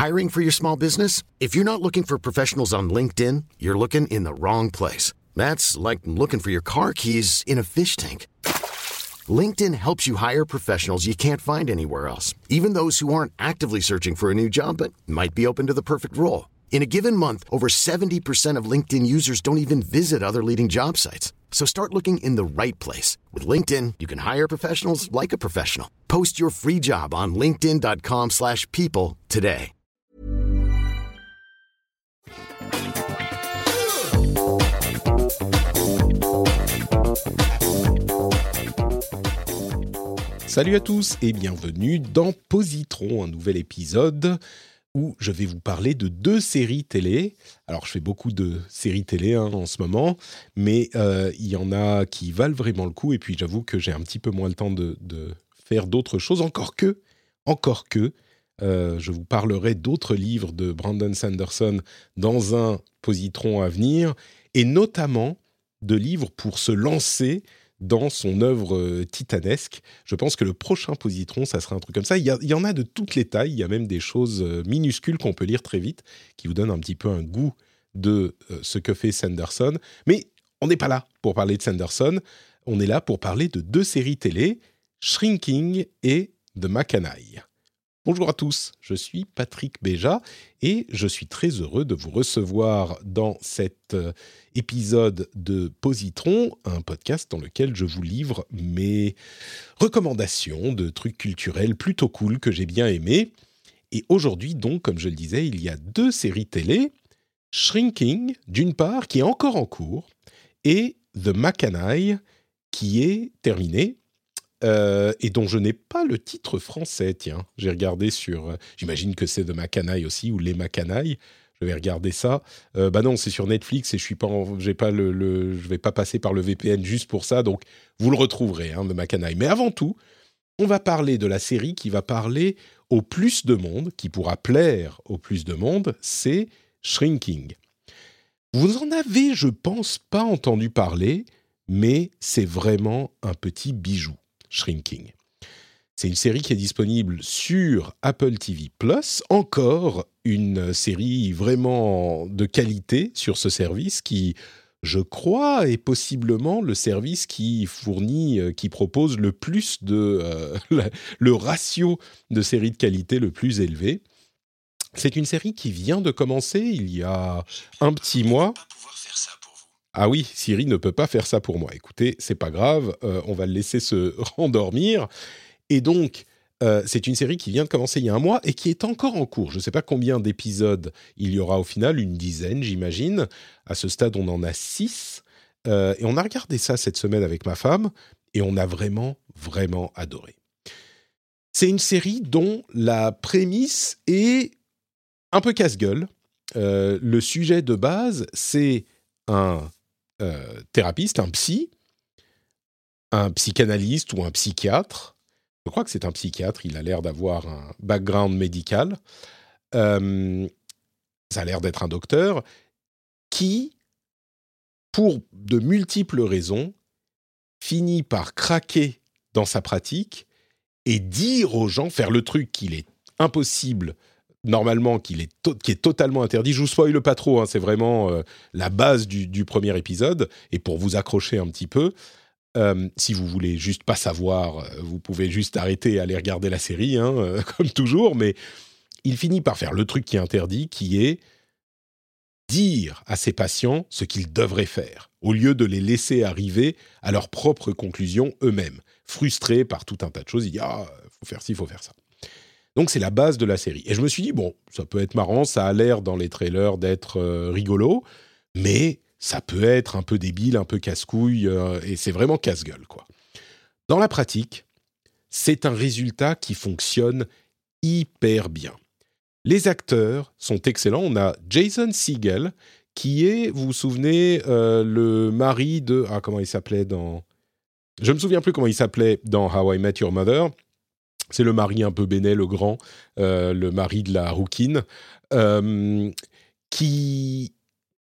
Hiring for your small business? If you're not looking for professionals on LinkedIn, you're looking in the wrong place. That's like looking for your car keys in a fish tank. LinkedIn helps you hire professionals you can't find anywhere else, even those who aren't actively searching for a new job but might be open to the perfect role. In a given month, over 70% of LinkedIn users don't even visit other leading job sites. So start looking in the right place. With LinkedIn, you can hire professionals like a professional. Post your free job on linkedin.com/people today. Salut à tous et bienvenue dans Positron, un nouvel épisode où je vais vous parler de 2 séries télé. Alors, je fais beaucoup de séries télé en ce moment, mais il y en a qui valent vraiment le coup. Et puis, j'avoue que j'ai un petit peu moins le temps de faire d'autres choses. Encore que, je vous parlerai d'autres livres de Brandon Sanderson dans un Positron à venir, et notamment de livres pour se lancer dans son œuvre titanesque. Je pense que le prochain Positron, ça sera un truc comme ça. Il y en a de toutes les tailles. Il y a même des choses minuscules qu'on peut lire très vite, qui vous donnent un petit peu un goût de ce que fait Sanderson. Mais on n'est pas là pour parler de Sanderson. On est là pour parler de 2 séries télé, Shrinking et The Mackanac. Bonjour à tous, je suis Patrick Béja et je suis très heureux de vous recevoir dans cet épisode de Positron, un podcast dans lequel je vous livre mes recommandations de trucs culturels plutôt cool que j'ai bien aimés. Et aujourd'hui, donc, comme je le disais, il y a 2 séries télé, Shrinking, d'une part, qui est encore en cours, et The Mackanac, qui est terminée. Et dont je n'ai pas le titre français, tiens. J'ai regardé sur... j'imagine que c'est The Mackanac aussi, ou Les Mackanac. Je vais regarder ça. Non, c'est sur Netflix et je vais pas passer par le VPN juste pour ça, donc vous le retrouverez, The Mackanac. Mais avant tout, on va parler de la série qui va parler au plus de monde, qui pourra plaire au plus de monde, c'est Shrinking. Vous en avez, je pense, pas entendu parler, mais c'est vraiment un petit bijou. Shrinking. C'est une série qui est disponible sur Apple TV+, encore une série vraiment de qualité sur ce service qui, je crois, est possiblement le service qui propose le plus le ratio de séries de qualité le plus élevé. C'est une série qui vient de commencer il y a un petit mois. Ah oui, Siri ne peut pas faire ça pour moi. Écoutez, c'est pas grave, on va le laisser se rendormir. Et donc, c'est une série qui vient de commencer il y a un mois et qui est encore en cours. Je ne sais pas combien d'épisodes il y aura au final, une dizaine, j'imagine. À ce stade, on en a 6. Et on a regardé ça cette semaine avec ma femme et on a vraiment, vraiment adoré. C'est une série dont la prémisse est un peu casse-gueule. Le sujet de base, c'est un thérapeute, un psychanalyste ou un psychiatre. Je crois que c'est un psychiatre, il a l'air d'avoir un background médical. Ça a l'air d'être un docteur qui, pour de multiples raisons, finit par craquer dans sa pratique et dire aux gens, faire le truc qu'il est impossible normalement, qui est totalement interdit. Je vous spoile pas trop, c'est vraiment la base du premier épisode. Et pour vous accrocher un petit peu, si vous voulez juste pas savoir, vous pouvez juste arrêter et aller regarder la série, comme toujours. Mais il finit par faire le truc qui est interdit, qui est dire à ses patients ce qu'ils devraient faire, au lieu de les laisser arriver à leurs propres conclusions eux-mêmes. Frustrés par tout un tas de choses, il dit « Ah, faut faire ci, faut faire ça ». Donc, c'est la base de la série. Et je me suis dit, bon, ça peut être marrant, ça a l'air dans les trailers d'être rigolo, mais ça peut être un peu débile, un peu casse-couille, et c'est vraiment casse-gueule, quoi. Dans la pratique, c'est un résultat qui fonctionne hyper bien. Les acteurs sont excellents. On a Jason Segel, qui est, vous vous souvenez, le mari de... Ah, comment il s'appelait dans... Je me souviens plus comment il s'appelait dans How I Met Your Mother. C'est le mari un peu bénet, le grand, le mari de la rouquine, qui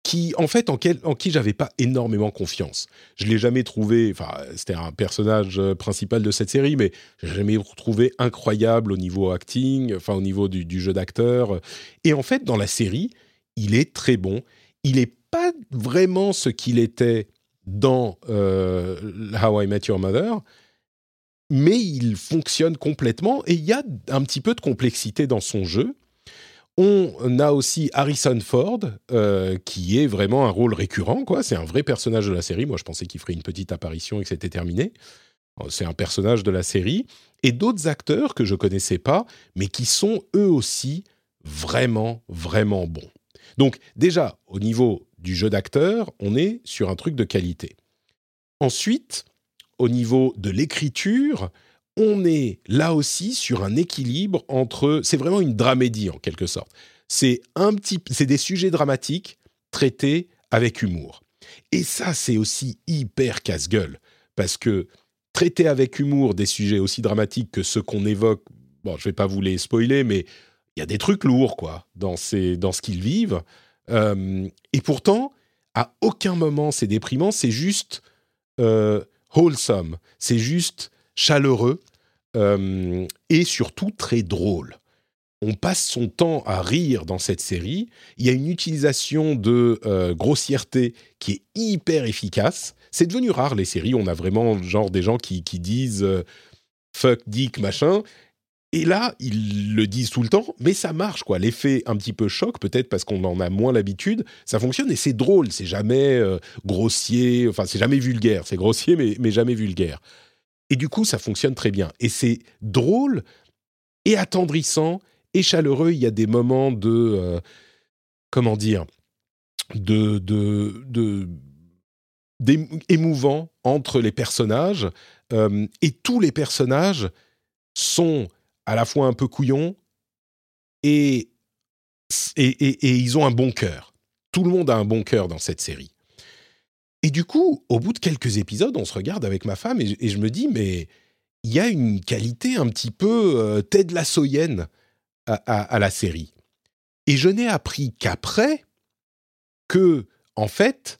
qui, en fait, en qui j'avais pas énormément confiance. Je l'ai jamais trouvé, enfin, c'était un personnage principal de cette série, mais je l'ai jamais trouvé incroyable au niveau acting, enfin, au niveau du jeu d'acteur. Et en fait, dans la série, il est très bon. Il est pas vraiment ce qu'il était dans How I Met Your Mother, mais il fonctionne complètement et il y a un petit peu de complexité dans son jeu. On a aussi Harrison Ford, qui est vraiment un rôle récurrent, quoi. C'est un vrai personnage de la série. Moi, je pensais qu'il ferait une petite apparition et que c'était terminé. C'est un personnage de la série. Et d'autres acteurs que je connaissais pas, mais qui sont eux aussi vraiment, vraiment bons. Donc déjà, au niveau du jeu d'acteur, on est sur un truc de qualité. Ensuite, au niveau de l'écriture, on est là aussi sur un équilibre entre... C'est vraiment une dramédie en quelque sorte. C'est des sujets dramatiques traités avec humour. Et ça, c'est aussi hyper casse-gueule. Parce que traiter avec humour des sujets aussi dramatiques que ceux qu'on évoque... Bon, je ne vais pas vous les spoiler, mais il y a des trucs lourds, quoi, dans ce qu'ils vivent. Et pourtant, à aucun moment, c'est déprimant. C'est juste wholesome. C'est juste chaleureux et surtout très drôle. On passe son temps à rire dans cette série. Il y a une utilisation de grossièreté qui est hyper efficace. C'est devenu rare, les séries. On a vraiment genre des gens qui disent fuck, dick, machin. Et là, ils le disent tout le temps, mais ça marche, quoi. L'effet un petit peu choc, peut-être parce qu'on en a moins l'habitude, ça fonctionne et c'est drôle. C'est jamais grossier, enfin, c'est jamais vulgaire. C'est grossier, mais jamais vulgaire. Et du coup, ça fonctionne très bien. Et c'est drôle et attendrissant et chaleureux. Il y a des moments de... comment dire émouvants entre les personnages. Et tous les personnages sont à la fois un peu couillons et ils ont un bon cœur. Tout le monde a un bon cœur dans cette série. Et du coup, au bout de quelques épisodes, on se regarde avec ma femme et je me dis, mais il y a une qualité un petit peu Ted Lassoienne à la série. Et je n'ai appris qu'après que, en fait,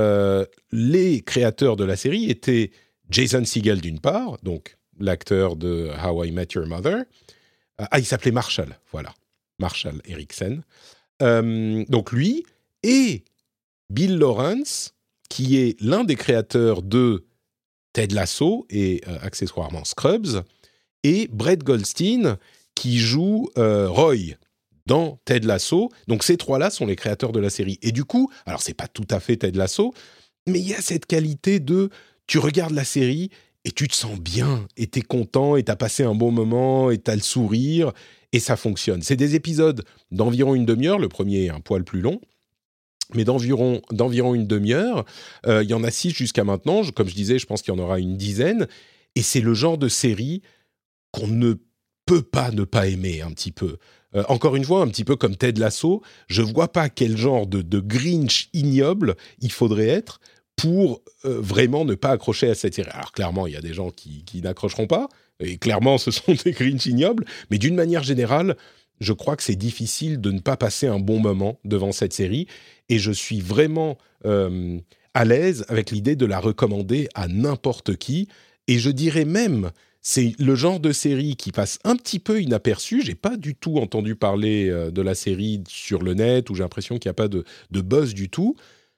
les créateurs de la série étaient Jason Segel d'une part, donc l'acteur de How I Met Your Mother. Il s'appelait Marshall, voilà. Marshall Eriksen. Donc lui, et Bill Lawrence, qui est l'un des créateurs de Ted Lasso et accessoirement Scrubs, et Brett Goldstein, qui joue Roy dans Ted Lasso. Donc ces trois-là sont les créateurs de la série. Et du coup, alors c'est pas tout à fait Ted Lasso, mais il y a cette qualité de... Tu regardes la série et tu te sens bien, et t'es content, et t'as passé un bon moment, et t'as le sourire, et ça fonctionne. C'est des épisodes d'environ une demi-heure, le premier est un poil plus long, mais d'environ une demi-heure. Il y en a 6 jusqu'à maintenant. Comme je disais, je pense qu'il y en aura une dizaine. Et c'est le genre de série qu'on ne peut pas ne pas aimer un petit peu. Encore une fois, un petit peu comme Ted Lasso, je ne vois pas quel genre de Grinch ignoble il faudrait être pour vraiment ne pas accrocher à cette série. Alors clairement, il y a des gens qui n'accrocheront pas, et clairement, ce sont des Grinch ignobles, mais d'une manière générale, je crois que c'est difficile de ne pas passer un bon moment devant cette série, et je suis vraiment à l'aise avec l'idée de la recommander à n'importe qui, et je dirais même, c'est le genre de série qui passe un petit peu inaperçu. J'ai pas du tout entendu parler de la série sur le net, où j'ai l'impression qu'il n'y a pas de buzz du tout,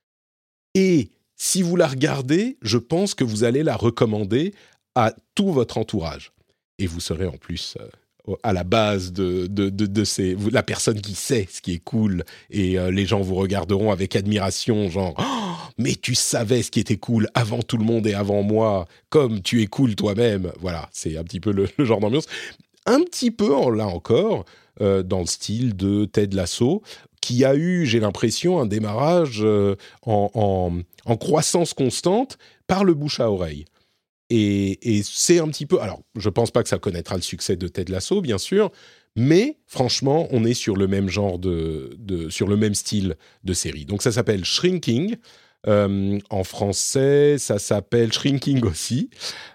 et si vous la regardez, je pense que vous allez la recommander à tout votre entourage, et vous serez en plus... à la base de la personne qui sait ce qui est cool, et les gens vous regarderont avec admiration, genre oh, mais tu savais ce qui était cool avant tout le monde et avant moi, comme tu es cool toi-même. Voilà, c'est un petit peu le genre d'ambiance, un petit peu là encore dans le style de Ted Lasso, qui a eu, j'ai l'impression, un démarrage en croissance constante par le bouche à oreille. Et c'est un petit peu... Alors, je ne pense pas que ça connaîtra le succès de Ted Lasso, bien sûr, mais franchement, on est sur le même genre sur le même style de série. Donc, ça s'appelle Shrinking. En français, ça s'appelle Shrinking aussi.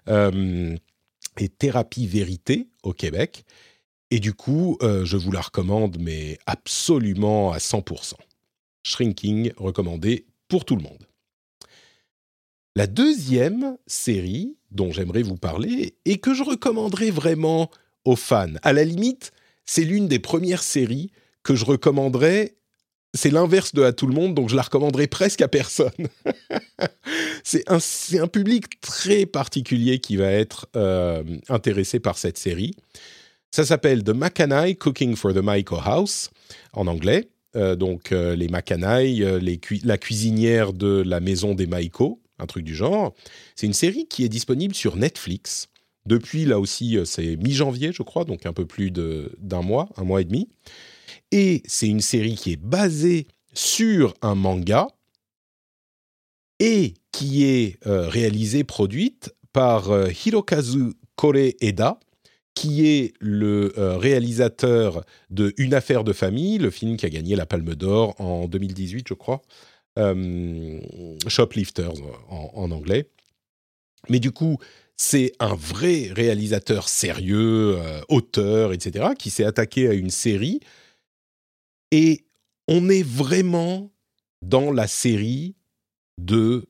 Et Thérapie Vérité au Québec. Et du coup, je vous la recommande, mais absolument à 100%. Shrinking, recommandé pour tout le monde. La deuxième série dont j'aimerais vous parler et que je recommanderais vraiment aux fans, à la limite, c'est l'une des premières séries que je recommanderais. C'est l'inverse de À tout le monde, donc je la recommanderais presque à personne. c'est un public très particulier qui va être intéressé par cette série. Ça s'appelle The Macanai Cooking for the Maiko House, en anglais. Les Macanai, la cuisinière de la maison des Maiko, un truc du genre. C'est une série qui est disponible sur Netflix. Depuis, là aussi, c'est mi-janvier, je crois, donc un peu plus d'un mois, un mois et demi. Et c'est une série qui est basée sur un manga et qui est réalisée, produite par Hirokazu Koreeda, qui est le réalisateur de Une affaire de famille, le film qui a gagné la Palme d'Or en 2018, je crois. Shoplifters en anglais. Mais du coup, c'est un vrai réalisateur sérieux, auteur, etc., qui s'est attaqué à une série. Et on est vraiment dans la série de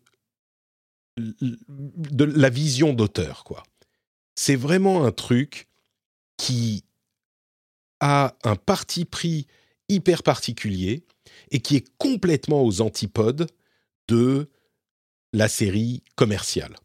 la vision d'auteur, quoi. C'est vraiment un truc qui a un parti pris hyper particulier et qui est complètement aux antipodes de la série commerciale.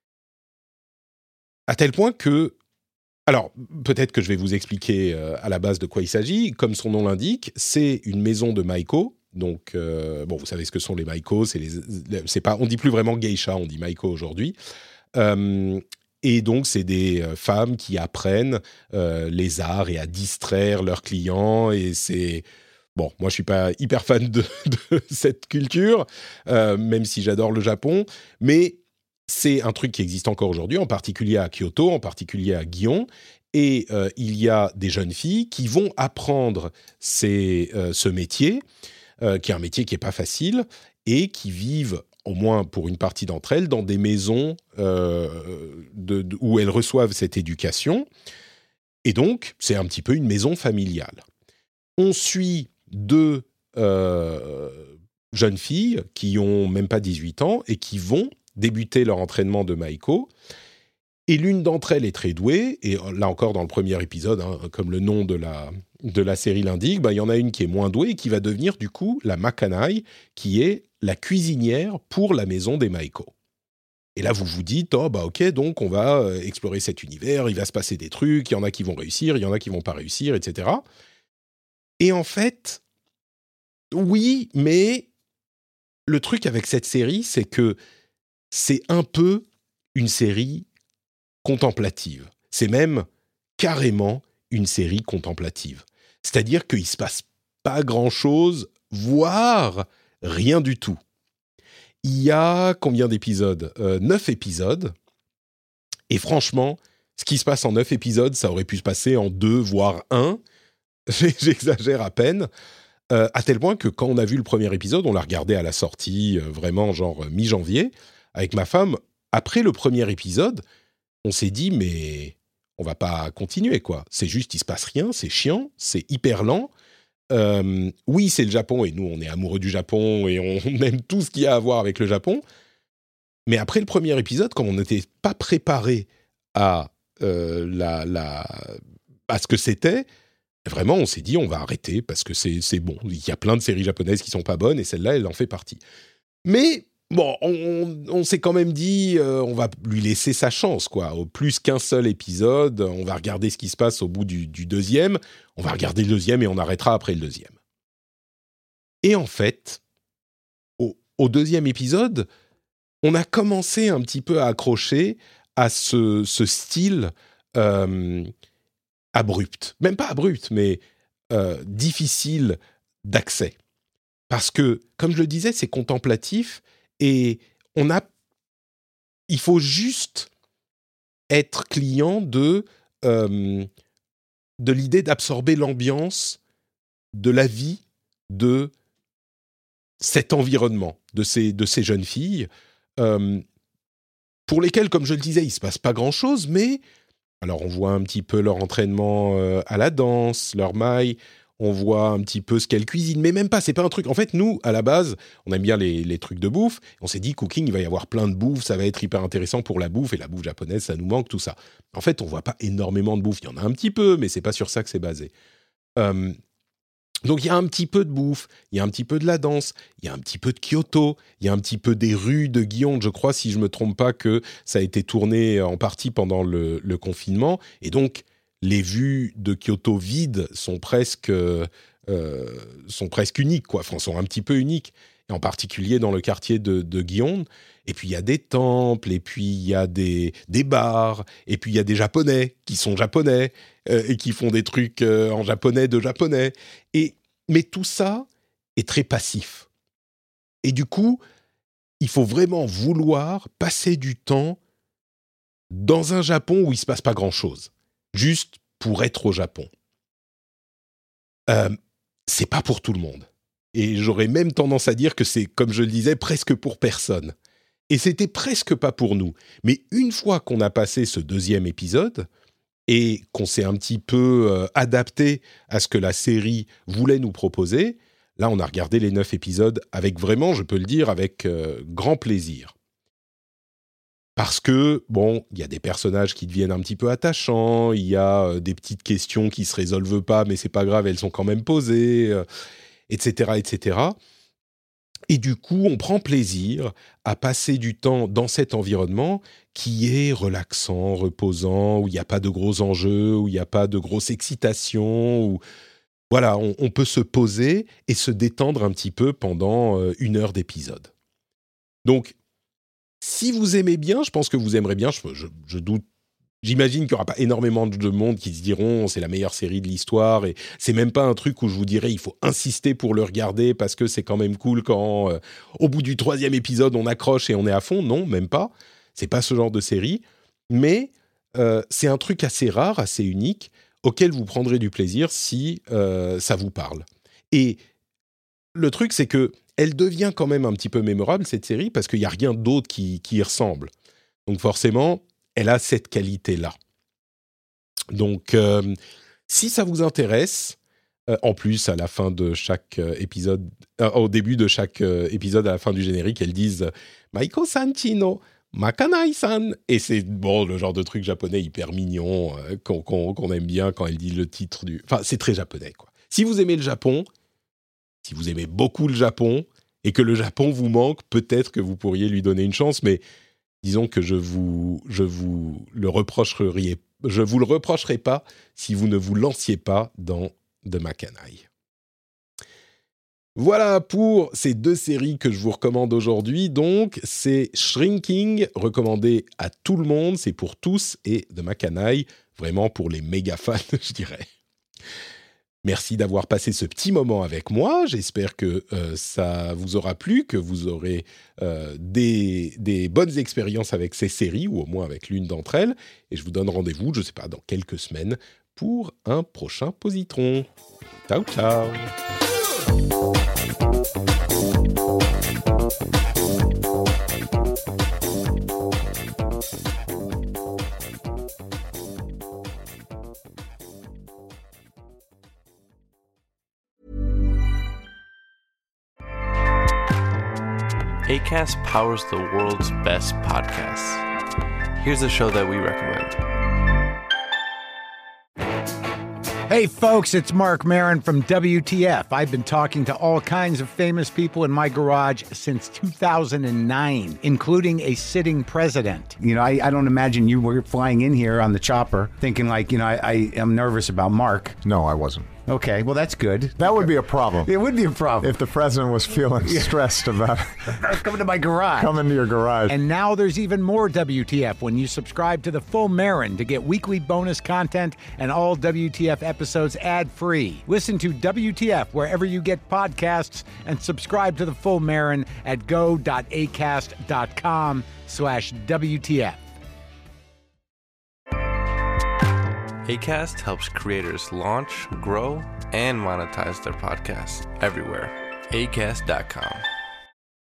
À tel point que... Alors, peut-être que je vais vous expliquer à la base de quoi il s'agit. Comme son nom l'indique, c'est une maison de Maiko. Donc, vous savez ce que sont les Maiko. C'est pas, on dit plus vraiment geisha, on dit Maiko aujourd'hui. Et donc, c'est des femmes qui apprennent les arts et à distraire leurs clients. Et c'est... Bon, moi, je suis pas hyper fan de cette culture, même si j'adore le Japon. Mais c'est un truc qui existe encore aujourd'hui, en particulier à Kyoto, en particulier à Gion. Et il y a des jeunes filles qui vont apprendre ce métier, qui est un métier qui n'est pas facile, et qui vivent, au moins pour une partie d'entre elles, dans des maisons où elles reçoivent cette éducation. Et donc, c'est un petit peu une maison familiale. On suit deux jeunes filles qui ont même pas 18 ans et qui vont débuter leur entraînement de Maiko. Et l'une d'entre elles est très douée, et là encore dans le premier épisode, comme le nom de la série l'indique, il y en a une qui est moins douée et qui va devenir du coup la Macanai, qui est la cuisinière pour la maison des Maiko. Et là vous vous dites, ok, donc on va explorer cet univers, il va se passer des trucs, il y en a qui vont réussir, il y en a qui vont pas réussir, etc. Et en fait, oui, mais le truc avec cette série, c'est que c'est un peu une série contemplative. C'est même carrément une série contemplative. C'est-à-dire qu'il ne se passe pas grand-chose, voire rien du tout. Il y a combien d'épisodes ? 9 épisodes. Et franchement, ce qui se passe en 9 épisodes, ça aurait pu se passer en 2, voire 1. J'exagère à peine. À tel point que quand on a vu le premier épisode, on l'a regardé à la sortie, vraiment genre mi-janvier, avec ma femme. Après le premier épisode, on s'est dit, mais on va pas continuer, quoi. C'est juste, il se passe rien, c'est chiant, c'est hyper lent. Oui, c'est le Japon, et nous, on est amoureux du Japon, et on aime tout ce qu'il y a à voir avec le Japon. Mais après le premier épisode, comme on n'était pas préparé à ce que c'était, vraiment, on s'est dit, on va arrêter, parce que c'est bon. Il y a plein de séries japonaises qui sont pas bonnes, et celle-là, elle en fait partie. Mais bon, on s'est quand même dit, on va lui laisser sa chance, quoi. Au plus qu'un seul épisode, on va regarder ce qui se passe au bout du deuxième. On va regarder le deuxième et on arrêtera après le deuxième. Et en fait, au deuxième épisode, on a commencé un petit peu à accrocher à ce style abrupt. Même pas abrupt, mais difficile d'accès. Parce que, comme je le disais, c'est contemplatif. Et il faut juste être client de l'idée d'absorber l'ambiance de la vie de cet environnement, de ces jeunes filles, pour lesquelles, comme je le disais, il ne se passe pas grand-chose, mais alors on voit un petit peu leur entraînement à la danse, leur maille, on voit un petit peu ce qu'elle cuisine, mais même pas, c'est pas un truc. En fait, nous, à la base, on aime bien les trucs de bouffe. On s'est dit, cooking, il va y avoir plein de bouffe, ça va être hyper intéressant pour la bouffe, et la bouffe japonaise, ça nous manque, tout ça. En fait, on voit pas énormément de bouffe. Il y en a un petit peu, mais c'est pas sur ça que c'est basé. Donc, il y a un petit peu de bouffe, il y a un petit peu de la danse, il y a un petit peu de Kyoto, il y a un petit peu des rues de Gion. Je crois, si je me trompe pas, que ça a été tourné en partie pendant le confinement. Et donc, les vues de Kyoto vides sont presque uniques, quoi. Enfin, sont un petit peu uniques, et en particulier dans le quartier de Gion. Et puis, il y a des temples, et puis il y a des bars, et puis il y a des Japonais qui sont japonais, et qui font des trucs en japonais de japonais. Mais tout ça est très passif. Et du coup, il faut vraiment vouloir passer du temps dans un Japon où il ne se passe pas grand-chose, juste pour être au Japon. C'est pas pour tout le monde. Et j'aurais même tendance à dire que c'est, comme je le disais, presque pour personne. Et c'était presque pas pour nous. Mais une fois qu'on a passé ce 2e épisode et qu'on s'est un petit peu adapté à ce que la série voulait nous proposer, là, on a regardé les 9 épisodes avec vraiment, je peux le dire, avec grand plaisir. Parce que, bon, il y a des personnages qui deviennent un petit peu attachants, il y a des petites questions qui se résolvent pas, mais c'est pas grave, elles sont quand même posées, etc., etc. Et du coup, on prend plaisir à passer du temps dans cet environnement qui est relaxant, reposant, où il n'y a pas de gros enjeux, où il n'y a pas de grosse excitation, où voilà, on peut se poser et se détendre un petit peu pendant 1 heure d'épisode. Donc, si vous aimez bien, je pense que vous aimerez bien. Je doute. J'imagine qu'il n'y aura pas énormément de monde qui se diront c'est la meilleure série de l'histoire, et c'est même pas un truc où je vous dirais il faut insister pour le regarder parce que c'est quand même cool quand au bout du 3e épisode on accroche et on est à fond. Non, même pas. C'est pas ce genre de série, mais c'est un truc assez rare, assez unique, auquel vous prendrez du plaisir si ça vous parle. Et le truc, c'est que elle devient quand même un petit peu mémorable, cette série, parce qu'il n'y a rien d'autre qui y ressemble. Donc forcément, elle a cette qualité-là. Donc, si ça vous intéresse, en plus, à la fin de chaque épisode, au début de chaque épisode, à la fin du générique, elles disent « Maiko-san chino Makanai-san ». Et c'est bon, le genre de truc japonais hyper mignon qu'on aime bien quand elle dit le titre du... Enfin, c'est très japonais, quoi. Si vous aimez le Japon, si vous aimez beaucoup le Japon, et que le Japon vous manque, peut-être que vous pourriez lui donner une chance, mais disons que je vous le reprocherai pas si vous ne vous lanciez pas dans The Makanai. Voilà pour ces 2 séries que je vous recommande aujourd'hui. Donc, c'est Shrinking, recommandé à tout le monde, c'est pour tous, et The Makanai, vraiment pour les méga fans, je dirais. Merci d'avoir passé ce petit moment avec moi. J'espère que ça vous aura plu, que vous aurez des bonnes expériences avec ces séries, ou au moins avec l'une d'entre elles. Et je vous donne rendez-vous, je ne sais pas, dans quelques semaines, pour un prochain Positron. Ciao, ciao. Acast powers the world's best podcasts. Here's a show that we recommend. Hey folks, it's Mark Maron from WTF. I've been talking to all kinds of famous people in my garage since 2009, including a sitting president. You know, I don't imagine you were flying in here on the chopper thinking like, you know, I am nervous about Mark. No, I wasn't. Okay, well, that's good. That would be a problem. It would be a problem. If the president was feeling stressed about coming to my garage. Coming to your garage. And now there's even more WTF when you subscribe to the Full Marin to get weekly bonus content and all WTF episodes ad-free. Listen to WTF wherever you get podcasts and subscribe to the Full Marin at go.acast.com/WTF. Acast helps creators launch, grow, and monetize their podcasts everywhere. Acast.com.